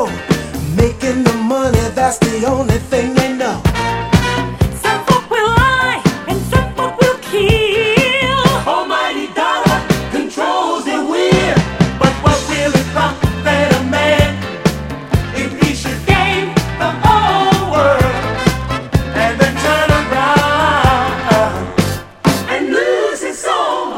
go. Making the money, that's the only thing they know. Some folk will lie and some folk will kill. Almighty dollar controls the wheel. But what will it profit a man if he should gain the whole world and then turn around and lose his soul?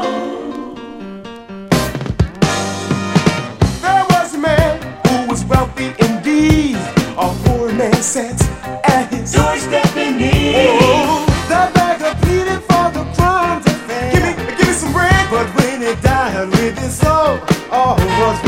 There was a man who was wealthy indeed. A poor man sat at his doorstep in need. Oh, the beggar pleaded for the crumbs of fame. Give me some bread. But when he died with his soul, all was